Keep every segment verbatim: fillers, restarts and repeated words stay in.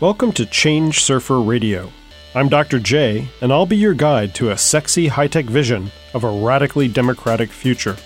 Welcome to Change Surfer Radio. I'm Doctor J, and I'll be your guide to a sexy high-tech vision of a radically democratic future.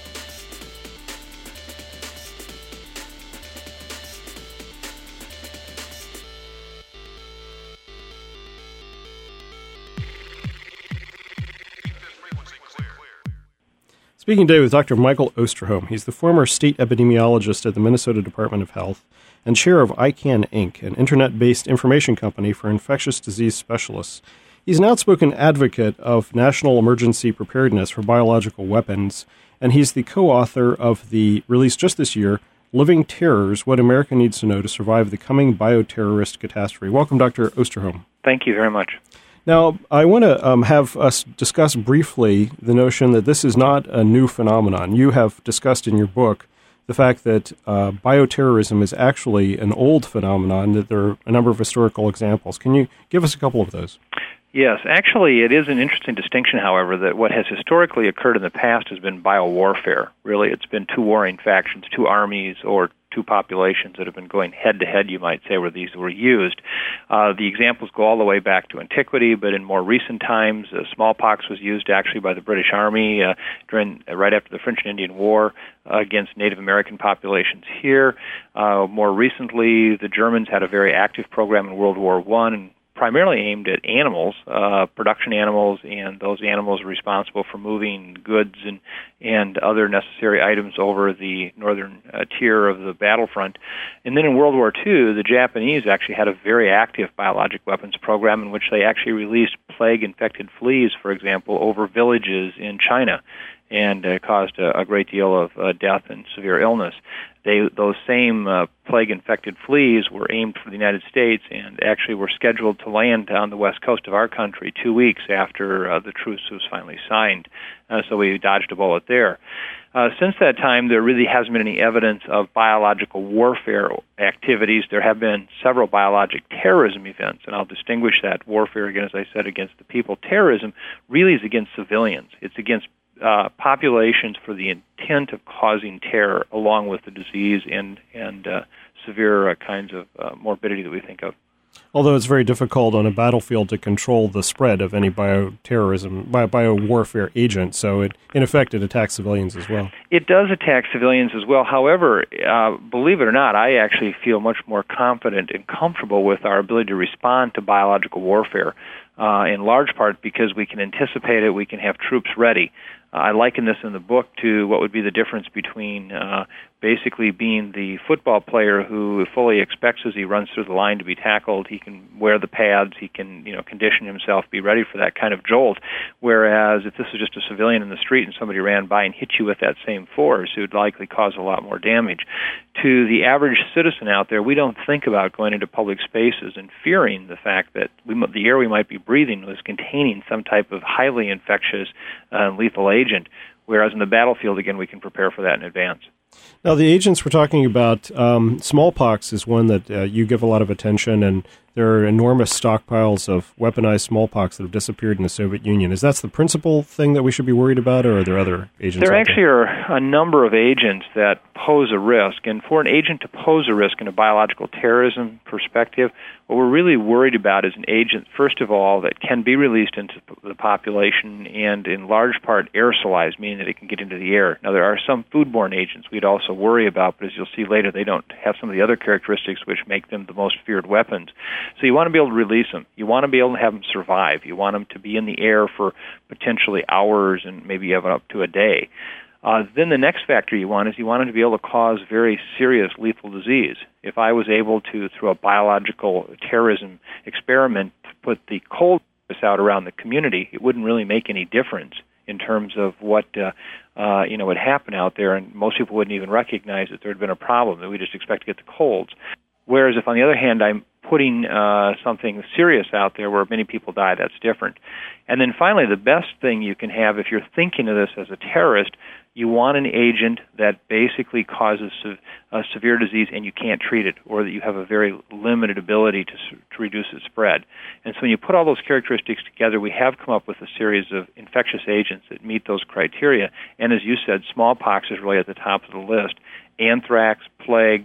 Speaking today with Doctor Michael Osterholm. He's the former state epidemiologist at the Minnesota Department of Health and chair of I CAN Incorporated, an internet-based information company for infectious disease specialists. He's an outspoken advocate of national emergency preparedness for biological weapons, and he's the co-author of the, released just this year, Living Terrors, What America Needs to Know to Survive the Coming Bioterrorist Catastrophe. Welcome, Doctor Osterholm. Thank you very much. Now, I want to um, have us discuss briefly the notion that this is not a new phenomenon. You have discussed in your book the fact that uh, bioterrorism is actually an old phenomenon, that there are a number of historical examples. Can you give us a couple of those? Yes, actually, it is an interesting distinction, however, that what has historically occurred in the past has been biowarfare. Really, it's been two warring factions, two armies, or two populations that have been going head-to-head, you might say, where these were used. Uh, the examples go all the way back to antiquity, but in more recent times, uh, smallpox was used actually by the British Army uh, during uh, right after the French and Indian War uh, against Native American populations here. Uh, more recently, the Germans had a very active program in World War One, and primarily aimed at animals, uh, production animals, and those animals are responsible for moving goods and, and other necessary items over the northern uh, tier of the battlefront. And then in World War Two, the Japanese actually had a very active biologic weapons program in which they actually released plague-infected fleas, for example, over villages in China, and uh, caused a, a great deal of uh, death and severe illness. They, those same uh, plague-infected fleas were aimed for the United States and actually were scheduled to land on the west coast of our country two weeks after uh, the truce was finally signed. Uh, so we dodged a bullet there. Uh, since that time, there really hasn't been any evidence of biological warfare activities. There have been several biologic terrorism events, and I'll distinguish that warfare, again, as I said, against the people. Terrorism really is against civilians. It's against Uh, populations for the intent of causing terror, along with the disease and and uh, severe uh, kinds of uh, morbidity that we think of. Although it's very difficult on a battlefield to control the spread of any bioterrorism, bio, biowarfare agent, so it, in effect, it attacks civilians as well. It does attack civilians as well. However, uh, believe it or not, I actually feel much more confident and comfortable with our ability to respond to biological warfare, uh, in large part because we can anticipate it, we can have troops ready. Uh, I liken this in the book to what would be the difference between uh, basically being the football player who fully expects as he runs through the line to be tackled, he can wear the pads, he can, you know, condition himself, be ready for that kind of jolt. Whereas if this was just a civilian in the street and somebody ran by and hit you with that same force, it would likely cause a lot more damage. To the average citizen out there, we don't think about going into public spaces and fearing the fact that we, the air we might be breathing was containing some type of highly infectious uh, lethal agent, whereas in the battlefield, again, we can prepare for that in advance. Now, the agents we're talking about, um, smallpox is one that uh, you give a lot of attention, and there are enormous stockpiles of weaponized smallpox that have disappeared in the Soviet Union. Is that the principal thing that we should be worried about, or are there other agents? There out actually there? are a number of agents that pose a risk, and for an agent to pose a risk in a biological terrorism perspective, what we're really worried about is an agent, first of all, that can be released into the population and in large part aerosolized, meaning that it can get into the air. Now, there are some foodborne agents we'd also worry about, but as you'll see later, they don't have some of the other characteristics which make them the most feared weapons. So you want to be able to release them. You want to be able to have them survive. You want them to be in the air for potentially hours and maybe even up to a day. Uh, then the next factor you want is you want them to be able to cause very serious lethal disease. If I was able to, through a biological terrorism experiment, put the cold virus out around the community, it wouldn't really make any difference in terms of what uh, uh, you know would happen out there, and most people wouldn't even recognize that there had been a problem, that we just expect to get the colds. Whereas if, on the other hand, I'm putting uh, something serious out there where many people die, that's different. And then finally, the best thing you can have if you're thinking of this as a terrorist, you want an agent that basically causes se- uh, severe disease and you can't treat it, or that you have a very limited ability to, to reduce its spread. And so when you put all those characteristics together, we have come up with a series of infectious agents that meet those criteria. And as you said, smallpox is really at the top of the list. Anthrax, plague,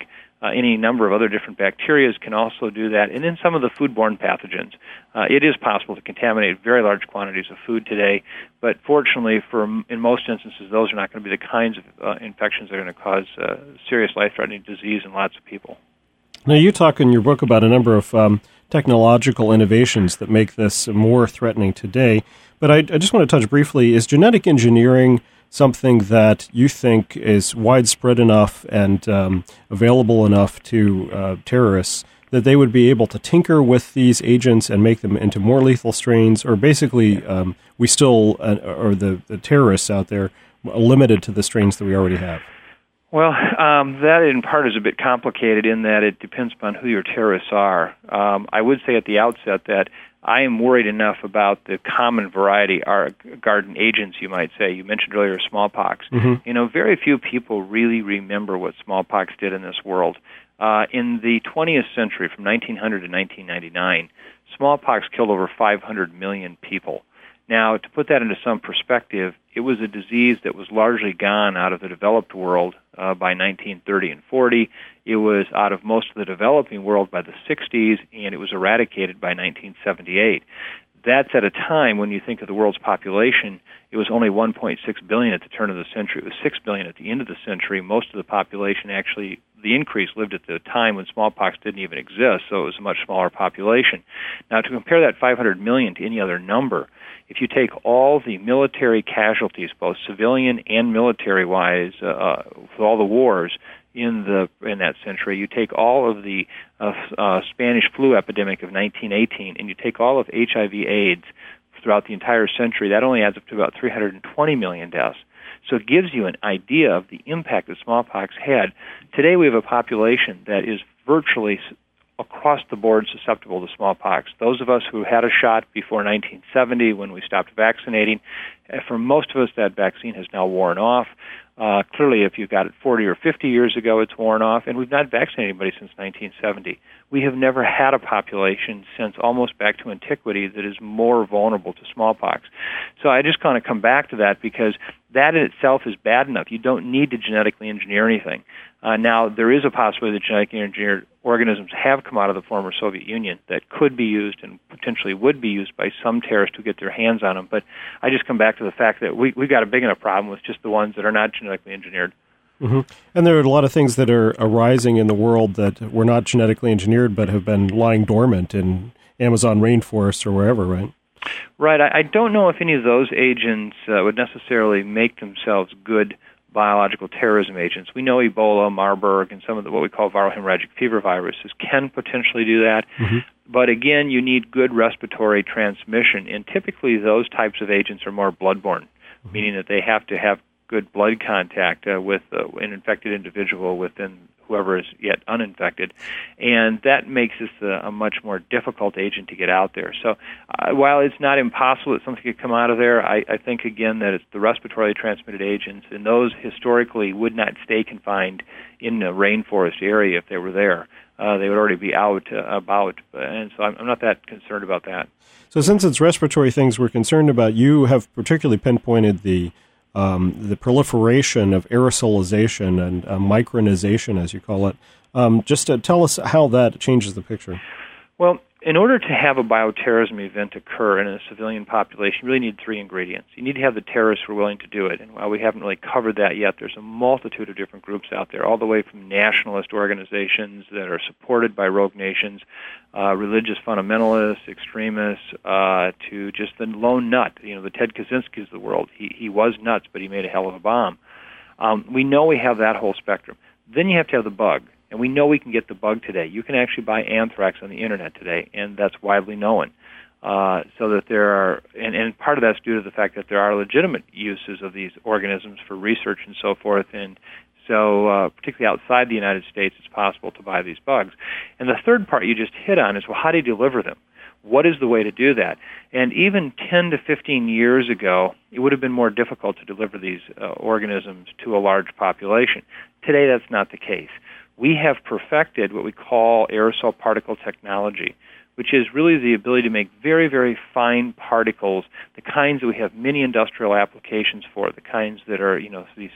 Uh, any number of other different bacteria can also do that. And then some of the foodborne pathogens. Uh, it is possible to contaminate very large quantities of food today, but fortunately, for in most instances, those are not going to be the kinds of uh, infections that are going to cause uh, serious life-threatening disease in lots of people. Now, you talk in your book about a number of um, technological innovations that make this more threatening today, but I, I just want to touch briefly, is genetic engineering something that you think is widespread enough and um, available enough to uh, terrorists that they would be able to tinker with these agents and make them into more lethal strains, or basically um, we still, uh, or the, the terrorists out there, are limited to the strains that we already have? Well, um, that in part is a bit complicated in that it depends upon who your terrorists are. Um, I would say at the outset that I am worried enough about the common variety, our garden agents, you might say. You mentioned earlier smallpox. Mm-hmm. You know, very few people really remember what smallpox did in this world. Uh, in the twentieth century, from nineteen hundred to nineteen ninety-nine, smallpox killed over five hundred million people. Now, to put that into some perspective, it was a disease that was largely gone out of the developed world uh, by nineteen thirty and forty. It was out of most of the developing world by the sixties, and it was eradicated by nineteen seventy-eight. That's at a time when you think of the world's population, it was only one point six billion at the turn of the century. It was six billion at the end of the century. Most of the population actually, the increase lived at the time when smallpox didn't even exist, so it was a much smaller population. Now, to compare that five hundred million to any other number, if you take all the military casualties, both civilian and military-wise, uh, with all the wars in the in that century, you take all of the uh, uh, Spanish flu epidemic of nineteen eighteen, and you take all of H I V/AIDS throughout the entire century, that only adds up to about three hundred twenty million deaths. So it gives you an idea of the impact that smallpox had. Today we have a population that is virtually across the board susceptible to smallpox. Those of us who had a shot before nineteen seventy when we stopped vaccinating, for most of us that vaccine has now worn off. Uh, clearly, if you got it forty or fifty years ago, it's worn off, and we've not vaccinated anybody since nineteen seventy. We have never had a population since almost back to antiquity that is more vulnerable to smallpox. So I just kind of come back to that because that in itself is bad enough. You don't need to genetically engineer anything. Uh, now, there is a possibility that genetically engineered organisms have come out of the former Soviet Union that could be used and potentially would be used by some terrorists who get their hands on them. But I just come back to the fact that we, we've got a big enough problem with just the ones that are not genetically engineered. Mm-hmm. And there are a lot of things that are arising in the world that were not genetically engineered but have been lying dormant in Amazon rainforests or wherever, right? Right. I, I don't know if any of those agents uh, would necessarily make themselves good biological terrorism agents. We know Ebola, Marburg, and some of the, what we call viral hemorrhagic fever viruses can potentially do that. Mm-hmm. But again, you need good respiratory transmission, and typically those types of agents are more bloodborne, mm-hmm. meaning that they have to have good blood contact uh, with uh, an infected individual within whoever is yet uninfected, and that makes this a, a much more difficult agent to get out there. So uh, while it's not impossible that something could come out of there, I, I think, again, that it's the respiratorily transmitted agents, and those historically would not stay confined in the rainforest area if they were there. Uh, they would already be out uh, about, and so I'm, I'm not that concerned about that. So since it's respiratory things we're concerned about, you have particularly pinpointed the Um, the proliferation of aerosolization and uh, micronization, as you call it. Um, just to tell us how that changes the picture. Well, in order to have a bioterrorism event occur in a civilian population, you really need three ingredients. You need to have the terrorists who are willing to do it. And while we haven't really covered that yet, there's a multitude of different groups out there, all the way from nationalist organizations that are supported by rogue nations, uh, religious fundamentalists, extremists, uh, to just the lone nut, you know, the Ted Kaczynskis of the world. He, he was nuts, but he made a hell of a bomb. Um, we know we have that whole spectrum. Then you have to have the bug. And we know we can get the bug today. You can actually buy anthrax on the Internet today, and that's widely known. Uh, so that there are, and, and part of that's due to the fact that there are legitimate uses of these organisms for research and so forth. And so, uh, particularly outside the United States, it's possible to buy these bugs. And the third part you just hit on is, well, how do you deliver them? What is the way to do that? And even ten to fifteen years ago, it would have been more difficult to deliver these uh, organisms to a large population. Today, that's not the case. We have perfected what we call aerosol particle technology, which is really the ability to make very, very fine particles, the kinds that we have many industrial applications for, the kinds that are, you know, these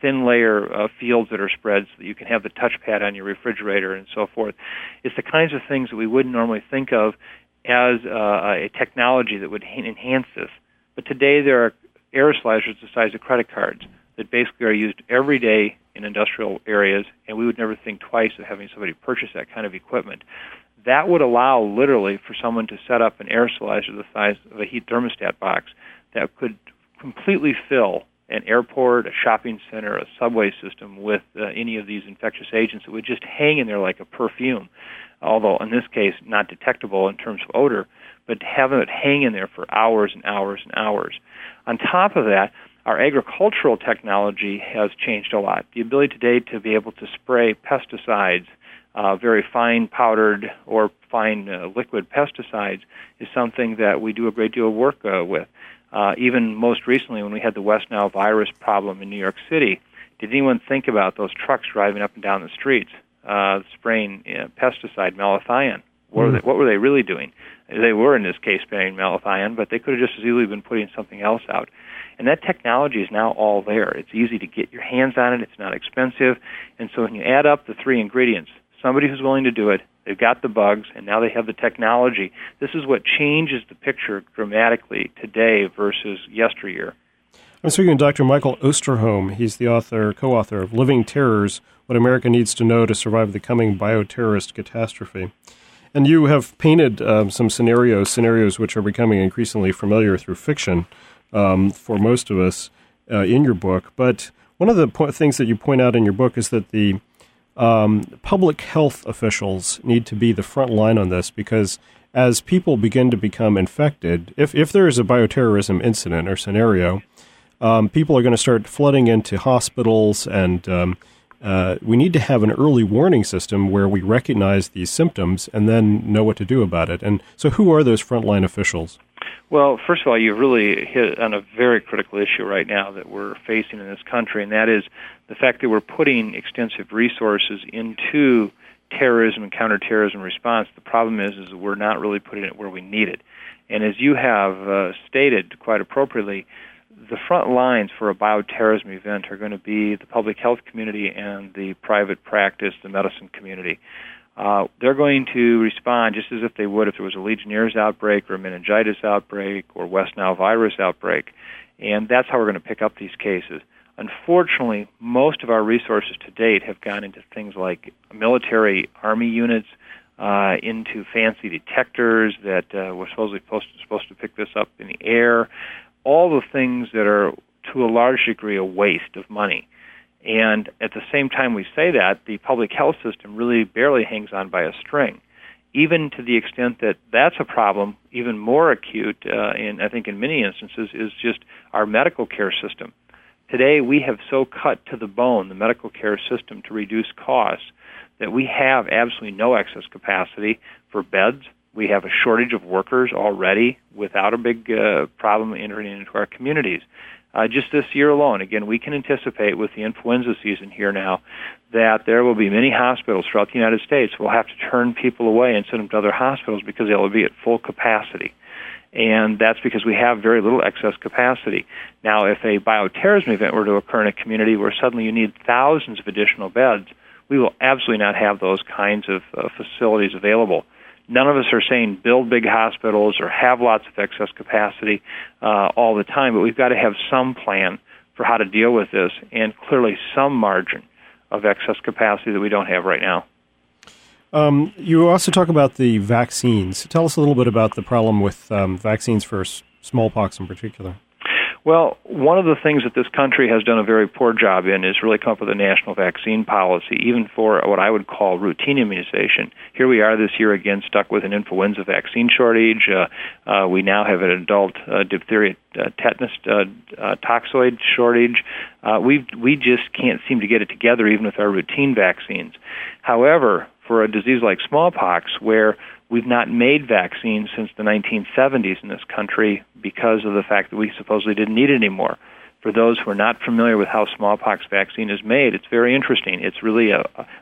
thin layer uh, fields that are spread so that you can have the touchpad on your refrigerator and so forth. It's the kinds of things that we wouldn't normally think of as uh, a technology that would enhance this. But today there are aerosolizers the size of credit cards that basically are used every day in industrial areas, and we would never think twice of having somebody purchase that kind of equipment. That would allow literally for someone to set up an aerosolizer the size of a heat thermostat box that could completely fill an airport, a shopping center, a subway system with uh, any of these infectious agents that would just hang in there like a perfume, although in this case not detectable in terms of odor, but having it hang in there for hours and hours and hours. On top of that, our agricultural technology has changed a lot. The ability today to be able to spray pesticides, uh, very fine powdered or fine uh, liquid pesticides, is something that we do a great deal of work uh, with. Uh, even most recently when we had the West Nile virus problem in New York City, did anyone think about those trucks driving up and down the streets uh, spraying uh, pesticide malathion? What were, they, what were they really doing? They were, in this case, spraying malathion, but they could have just as easily been putting something else out. And that technology is now all there. It's easy to get your hands on it. It's not expensive. And so when you add up the three ingredients, somebody who's willing to do it, they've got the bugs, and now they have the technology. This is what changes the picture dramatically today versus yesteryear. I'm speaking to Doctor Michael Osterholm. He's the author, co-author of Living Terrors, What America Needs to Know to Survive the Coming Bioterrorist Catastrophe. And you have painted um, some scenarios, scenarios which are becoming increasingly familiar through fiction um, for most of us uh, in your book. But one of the po- things that you point out in your book is that the um, public health officials need to be the front line on this, because as people begin to become infected, if, if there is a bioterrorism incident or scenario, um, people are going to start flooding into hospitals, and um, uh, we need to have an early warning system where we recognize these symptoms and then know what to do about it. And so who are those frontline officials? Well, first of all, you've really hit on a very critical issue right now that we're facing in this country, and that is the fact that we're putting extensive resources into terrorism and counterterrorism response. The problem is, is that we're not really putting it where we need it. And as you have uh, stated quite appropriately, the front lines for a bioterrorism event are going to be the public health community and the private practice, the medicine community. Uh, they're going to respond just as if they would if there was a Legionnaire's outbreak or a meningitis outbreak or West Nile virus outbreak, and that's how we're going to pick up these cases. Unfortunately, most of our resources to date have gone into things like military Army units, uh, into fancy detectors that uh, were supposedly supposed to, supposed to pick this up in the air, all the things that are, to a large degree, a waste of money. And at the same time we say that, the public health system really barely hangs on by a string, even to the extent that that's a problem even more acute, uh, in, I think in many instances, is just our medical care system. Today we have so cut to the bone the medical care system to reduce costs that we have absolutely no excess capacity for beds. We have a shortage of workers already without a big uh, problem entering into our communities. Uh, just this year alone, again, we can anticipate with the influenza season here now that there will be many hospitals throughout the United States will have to turn people away and send them to other hospitals because they will be at full capacity. And that's because we have very little excess capacity. Now, if a bioterrorism event were to occur in a community where suddenly you need thousands of additional beds, we will absolutely not have those kinds of uh, facilities available. None of us are saying build big hospitals or have lots of excess capacity uh, all the time, but we've got to have some plan for how to deal with this, and clearly some margin of excess capacity that we don't have right now. Um, you also talk about the vaccines. Tell us a little bit about the problem with um, vaccines for s- smallpox in particular. Well, one of the things that this country has done a very poor job in is really come up with a national vaccine policy, even for what I would call routine immunization. Here we are this year again stuck with an influenza vaccine shortage. Uh, uh, we now have an adult uh, diphtheria uh, tetanus uh, uh, toxoid shortage. Uh, we we just can't seem to get it together even with our routine vaccines. However, for a disease like smallpox, where we've not made vaccines since the nineteen seventies in this country because of the fact that we supposedly didn't need it anymore. For those who are not familiar with how smallpox vaccine is made, it's very interesting. It's really a, a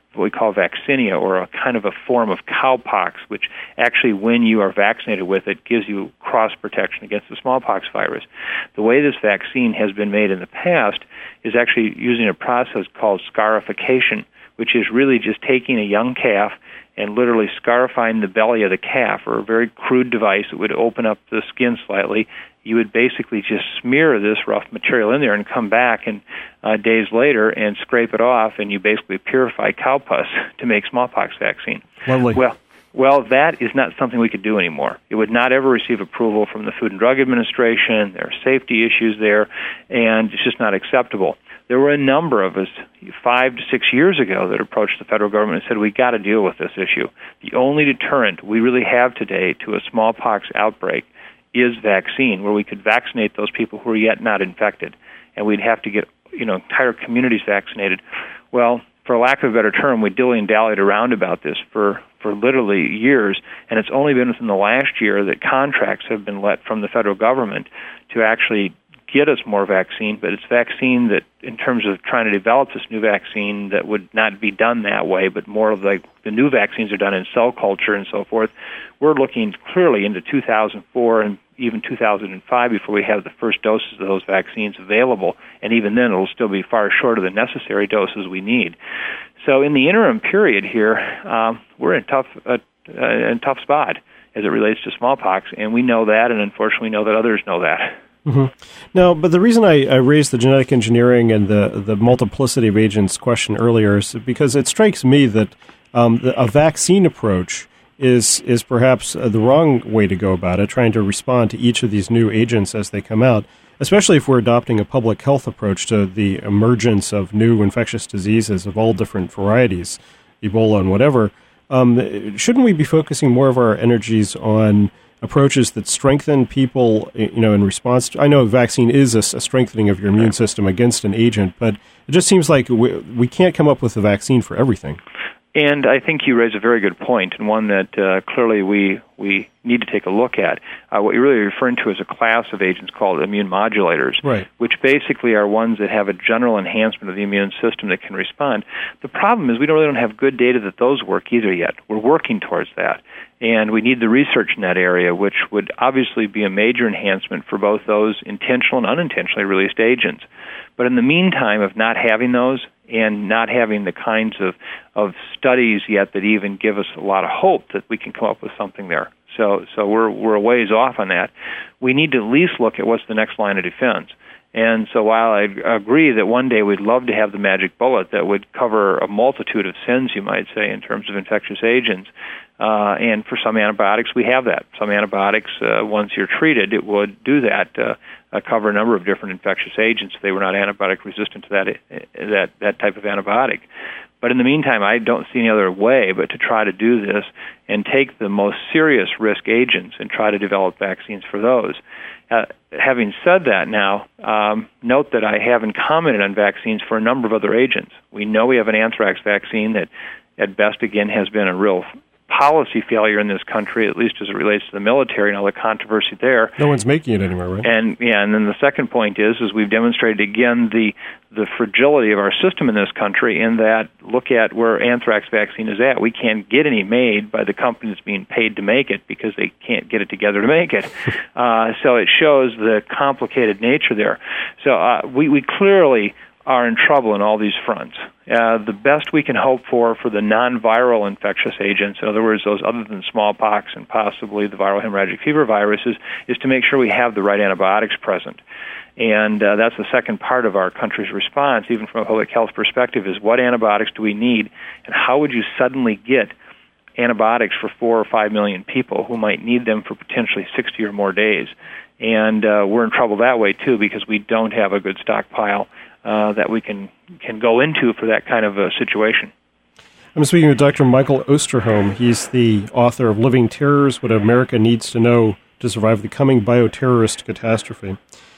what we call vaccinia, or a kind of a form of cowpox, which actually, when you are vaccinated with it, gives you cross protection against the smallpox virus. The way this vaccine has been made in the past is actually using a process called scarification, which is really just taking a young calf and literally scarifying the belly of the calf, or a very crude device that would open up the skin slightly. You would basically just smear this rough material in there and come back and uh, days later and scrape it off, and you basically purify cow pus to make smallpox vaccine. Lovely. Well, well, that is not something we could do anymore. It would not ever receive approval from the Food and Drug Administration. There are safety issues there, and it's just not acceptable. There were a number of us five to six years ago that approached the federal government and said, we got to deal with this issue. The only deterrent we really have today to a smallpox outbreak is vaccine, where we could vaccinate those people who are yet not infected, and we'd have to get, you know, entire communities vaccinated. Well, for lack of a better term, we dilly and dallied around about this for, for literally years, and it's only been within the last year that contracts have been let from the federal government to actually get us more vaccine, but it's vaccine that, in terms of trying to develop this new vaccine, that would not be done that way, but more of like the new vaccines are done in cell culture and so forth. We're looking clearly into two thousand four and even two thousand five before we have the first doses of those vaccines available, and even then it'll still be far short of the necessary doses we need. So in the interim period here, um, we're in a tough, uh, uh, in a tough spot as it relates to smallpox, and we know that, and unfortunately we know that others know that. Mm-hmm. No, but the reason I, I raised the genetic engineering and the, the multiplicity of agents question earlier is because it strikes me that um, the, a vaccine approach is is perhaps uh, the wrong way to go about it, trying to respond to each of these new agents as they come out, especially if we're adopting a public health approach to the emergence of new infectious diseases of all different varieties, Ebola and whatever. Um, shouldn't we be focusing more of our energies on approaches that strengthen people, you know, in response to, I know a vaccine is a, a strengthening of your immune system against an agent, but it just seems like we, we can't come up with a vaccine for everything. And I think you raise a very good point, and one that uh, clearly we we need to take a look at. Uh, what you're really referring to is a class of agents called immune modulators, right, which basically are ones that have a general enhancement of the immune system that can respond. The problem is we don't really don't have good data that those work either yet. We're working towards that, and we need the research in that area, which would obviously be a major enhancement for both those intentional and unintentionally released agents. But in the meantime of not having those, and not having the kinds of, of studies yet that even give us a lot of hope that we can come up with something there. So so we're we're a ways off on that. We need to at least look at what's the next line of defense. And so while I agree that one day we'd love to have the magic bullet that would cover a multitude of sins, you might say, in terms of infectious agents, uh, and for some antibiotics we have that. Some antibiotics, uh, once you're treated, it would do that, uh, uh, cover a number of different infectious agents if they were not antibiotic resistant to that, uh, that, that type of antibiotic. But in the meantime, I don't see any other way but to try to do this and take the most serious risk agents and try to develop vaccines for those. Uh, having said that now, um, note that I haven't commented on vaccines for a number of other agents. We know we have an anthrax vaccine that, at best, again, has been a real policy failure in this country, at least as it relates to the military and all the controversy there. No one's making it anymore, right? And yeah, and then the second point is, is we've demonstrated again the the fragility of our system in this country. In that, look at where anthrax vaccine is at. We can't get any made by the company that's being paid to make it because they can't get it together to make it. uh, so it shows the complicated nature there. So uh, we we clearly are in trouble in all these fronts. Uh, the best we can hope for for the non-viral infectious agents, in other words, those other than smallpox and possibly the viral hemorrhagic fever viruses, is to make sure we have the right antibiotics present. And uh, that's the second part of our country's response, even from a public health perspective, is what antibiotics do we need, and how would you suddenly get antibiotics for four or five million people who might need them for potentially sixty or more days? And uh, we're in trouble that way, too, because we don't have a good stockpile Uh, that we can, can go into for that kind of a situation. I'm speaking with Doctor Michael Osterholm. He's the author of Living Terrors, What America Needs to Know to Survive the Coming Bioterrorist Catastrophe.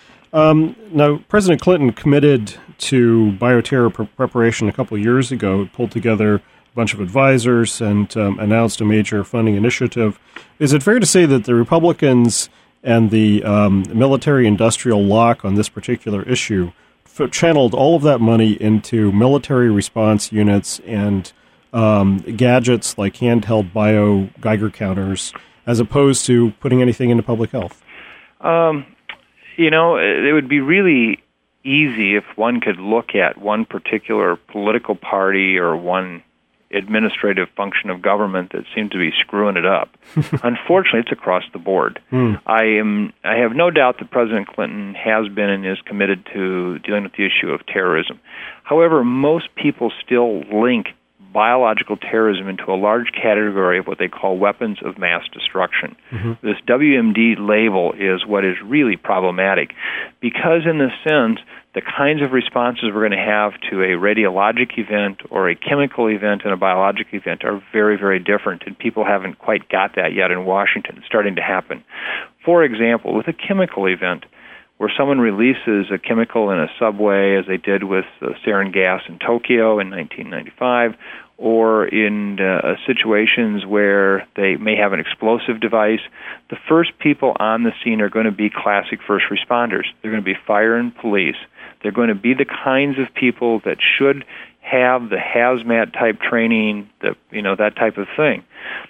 Um, now, President Clinton committed to bioterror pre- preparation a couple of years ago, pulled together a bunch of advisors and um, announced a major funding initiative. Is it fair to say that the Republicans and the um, military-industrial lock on this particular issue channeled all of that money into military response units and um, gadgets like handheld bio Geiger counters as opposed to putting anything into public health? Um, you know, it would be really easy if one could look at one particular political party or one administrative function of government that seemed to be screwing it up. Unfortunately, it's across the board. Mm. I am. I have no doubt that President Clinton has been and is committed to dealing with the issue of terrorism. However, most people still link biological terrorism into a large category of what they call weapons of mass destruction. Mm-hmm. This W M D label is what is really problematic because, in this sense, the kinds of responses we're going to have to a radiologic event or a chemical event and a biologic event are very, very different, and people haven't quite got that yet in Washington. It's starting to happen. For example, with a chemical event, where someone releases a chemical in a subway, as they did with uh, sarin gas in Tokyo in nineteen ninety-five, or in uh, situations where they may have an explosive device, the first people on the scene are going to be classic first responders. They're going to be fire and police. They're going to be the kinds of people that should have the hazmat type training, the you know that type of thing.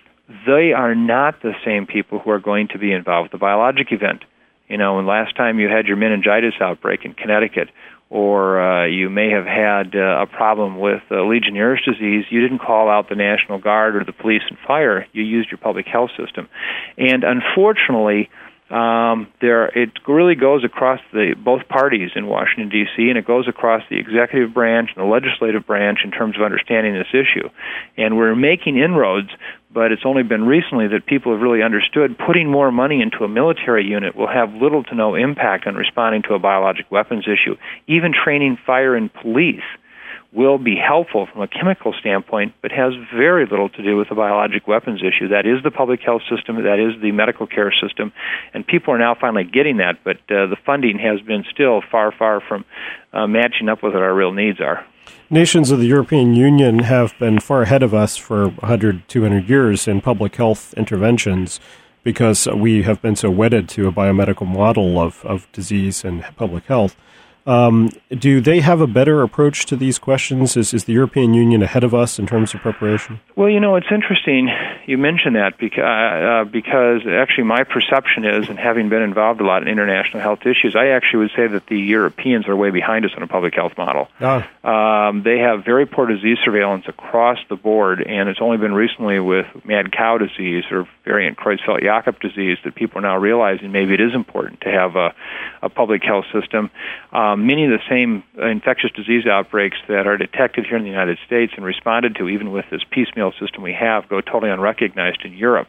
They are not the same people who are going to be involved with the biologic event. You know, and last time you had your meningitis outbreak in Connecticut, or uh, you may have had uh, a problem with uh, Legionnaire's disease, you didn't call out the National Guard or the police and fire. You used your public health system. And unfortunately, um, there it really goes across the both parties in Washington, D C, and it goes across the executive branch and the legislative branch in terms of understanding this issue. And we're making inroads, but it's only been recently that people have really understood putting more money into a military unit will have little to no impact on responding to a biologic weapons issue. Even training fire and police will be helpful from a chemical standpoint, but has very little to do with the biologic weapons issue. That is the public health system, that is the medical care system, and people are now finally getting that, but uh, the funding has been still far, far from uh, matching up with what our real needs are. Nations of the European Union have been far ahead of us for one hundred, two hundred years in public health interventions because we have been so wedded to a biomedical model of, of disease and public health. Um, do they have a better approach to these questions? Is, is the European Union ahead of us in terms of preparation? Well, you know, it's interesting you mention that because, uh, because actually my perception is, and having been involved a lot in international health issues, I actually would say that the Europeans are way behind us on a public health model. Ah. Um, they have very poor disease surveillance across the board, and it's only been recently with mad cow disease or variant Creutzfeldt-Jakob disease that people are now realizing maybe it is important to have a, a public health system. Um, many of the same infectious disease outbreaks that are detected here in the United States and responded to, even with this piecemeal system we have, go totally unrecognized in Europe.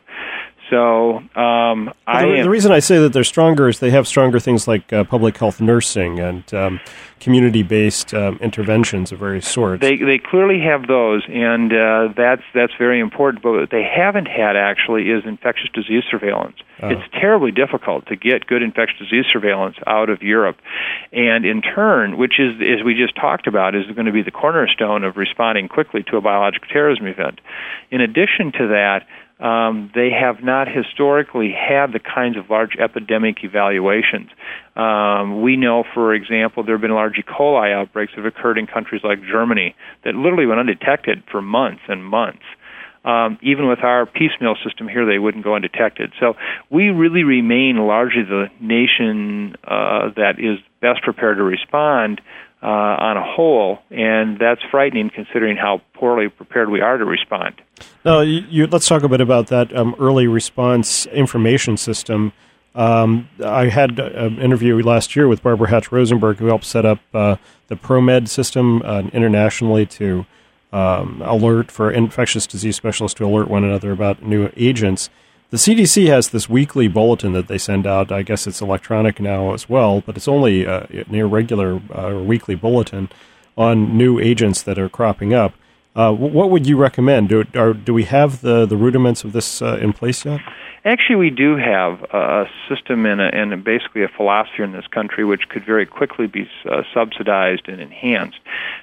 So um, I the, am, the reason I say that they're stronger is they have stronger things like uh, public health nursing and um, community-based um, interventions of various sorts. They they clearly have those, and uh, that's that's very important. But what they haven't had actually is infectious disease surveillance. Oh. It's terribly difficult to get good infectious disease surveillance out of Europe, and in turn, which is as we just talked about, is going to be the cornerstone of responding quickly to a biological terrorism event. In addition to that, Um, they have not historically had the kinds of large epidemic evaluations. Um, we know, for example, there have been large E. coli outbreaks that have occurred in countries like Germany that literally went undetected for months and months. Um, even with our piecemeal system here, they wouldn't go undetected. So we really remain largely the nation uh, that is best prepared to respond Uh, on a whole, and that's frightening considering how poorly prepared we are to respond. Now, you, you, let's talk a bit about that um, early response information system. Um, I had an interview last year with Barbara Hatch Rosenberg, who helped set up uh, the ProMed system uh, internationally to um, alert for infectious disease specialists to alert one another about new agents. The C D C has this weekly bulletin that they send out. I guess it's electronic now as well, but it's only uh, an irregular uh, weekly bulletin on new agents that are cropping up. Uh, what would you recommend? Do, are, do we have the, the rudiments of this uh, in place yet? Actually, we do have a system and, a, and basically a philosophy in this country which could very quickly be uh, subsidized and enhanced.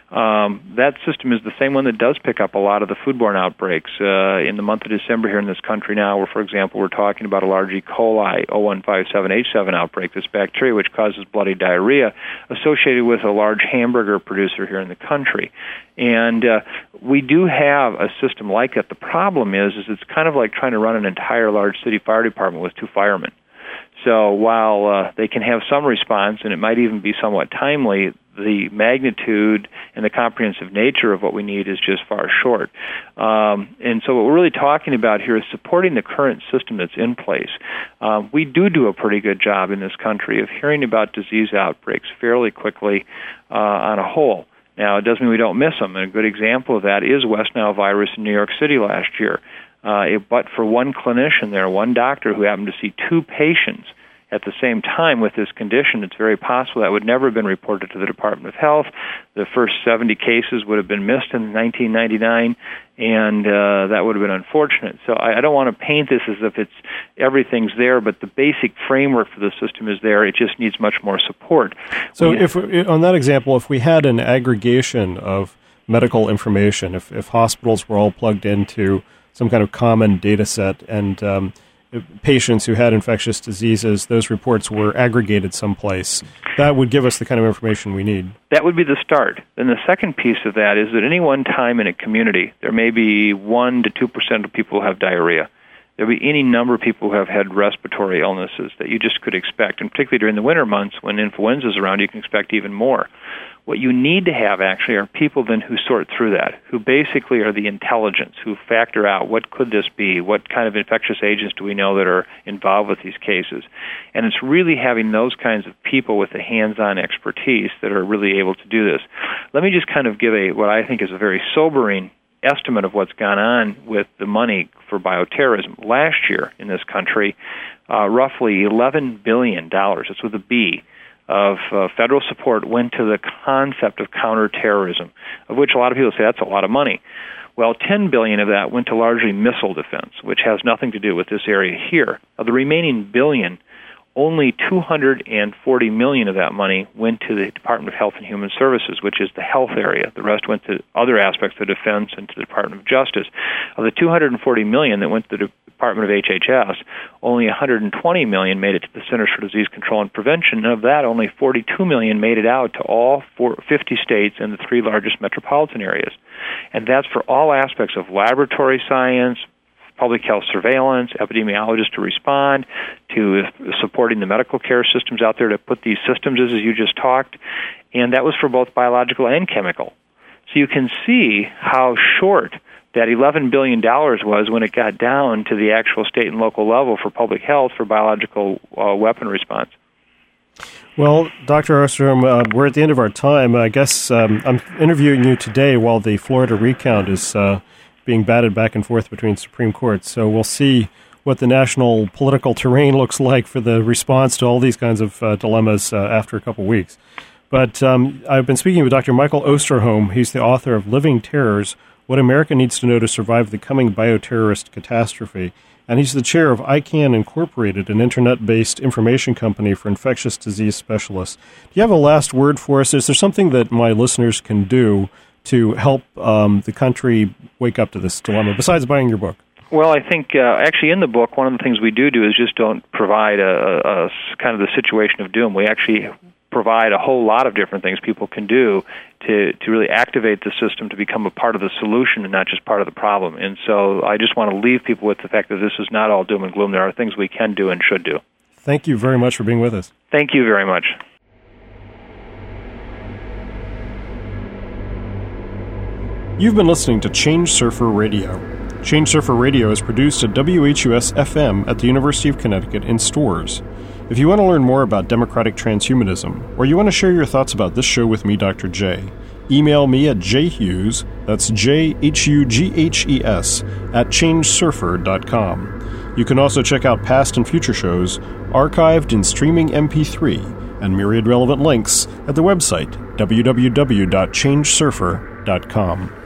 Um, that system is the same one that does pick up a lot of the foodborne outbreaks. Uh, in the month of December here in this country now, where, for example, we're talking about a large E. coli oh one five seven H seven outbreak, this bacteria which causes bloody diarrhea, associated with a large hamburger producer here in the country. And uh, we do have a system like that. The problem is, is it's kind of like trying to run an entire large city fire department with two firemen. So while uh, they can have some response, and it might even be somewhat timely, the magnitude and the comprehensive nature of what we need is just far short. Um, and so what we're really talking about here is supporting the current system that's in place. Um, we do do a pretty good job in this country of hearing about disease outbreaks fairly quickly uh, on a whole. Now, it doesn't mean we don't miss them, and a good example of that is West Nile virus in New York City last year. Uh, it, but for one clinician there, one doctor who happened to see two patients at the same time with this condition, it's very possible that would never have been reported to the Department of Health. The first seventy cases would have been missed in nineteen ninety-nine, and uh, that would have been unfortunate. So I, I don't want to paint this as if it's everything's there, but the basic framework for the system is there. It just needs much more support. So if on that example, if we had an aggregation of medical information, if, if hospitals were all plugged into some kind of common data set, and um, patients who had infectious diseases, those reports were aggregated someplace, that would give us the kind of information we need. That would be the start. Then the second piece of that is that at any one time in a community, there may be one to two percent of people who have diarrhea. There will be any number of people who have had respiratory illnesses that you just could expect, and particularly during the winter months when influenza is around, you can expect even more. What you need to have, actually, are people then who sort through that, who basically are the intelligence, who factor out what could this be, what kind of infectious agents do we know that are involved with these cases. And it's really having those kinds of people with the hands-on expertise that are really able to do this. Let me just kind of give a what I think is a very sobering estimate of what's gone on with the money for bioterrorism. Last year in this country, uh, roughly eleven billion dollars, it's with a B, of uh, federal support went to the concept of counterterrorism, of which a lot of people say that's a lot of money. Well, ten billion dollars of that went to largely missile defense, which has nothing to do with this area here. Of the remaining billion, only two hundred forty million dollars of that money went to the Department of Health and Human Services, which is the health area. The rest went to other aspects of defense and to the Department of Justice. Of the two hundred forty million dollars that went to the Department of H H S, only one hundred twenty million dollars made it to the Centers for Disease Control and Prevention, and of that, only forty-two million dollars made it out to all fifty states and the three largest metropolitan areas. And that's for all aspects of laboratory science, public health surveillance, epidemiologists to respond, to supporting the medical care systems out there to put these systems as you just talked, and that was for both biological and chemical. So you can see how short that eleven billion dollars was when it got down to the actual state and local level for public health for biological uh, weapon response. Well, Doctor Osterholm, uh, we're at the end of our time. I guess um, I'm interviewing you today while the Florida recount is uh, being batted back and forth between Supreme Courts. So we'll see what the national political terrain looks like for the response to all these kinds of uh, dilemmas uh, after a couple weeks. But um, I've been speaking with Doctor Michael Osterholm. He's the author of Living Terrors, What America Needs to Know to Survive the Coming Bioterrorist Catastrophe. And he's the chair of I CAN Incorporated, an internet-based information company for infectious disease specialists. Do you have a last word for us? Is there something that my listeners can do to help um, the country wake up to this dilemma, besides buying your book? Well, I think uh, actually in the book, one of the things we do do is just don't provide a, a, a kind of the situation of doom. We actually provide a whole lot of different things people can do to, to really activate the system to become a part of the solution and not just part of the problem. And so I just want to leave people with the fact that this is not all doom and gloom. There are things we can do and should do. Thank you very much for being with us. Thank you very much. You've been listening to Change Surfer Radio. Change Surfer Radio is produced at W H U S F M at the University of Connecticut in Storrs. If you want to learn more about democratic transhumanism, or you want to share your thoughts about this show with me, Doctor J, email me at jhughes, that's J H U G H E S, at change surfer dot com. You can also check out past and future shows, archived in streaming M P three, and myriad relevant links at the website w w w dot change surfer dot com.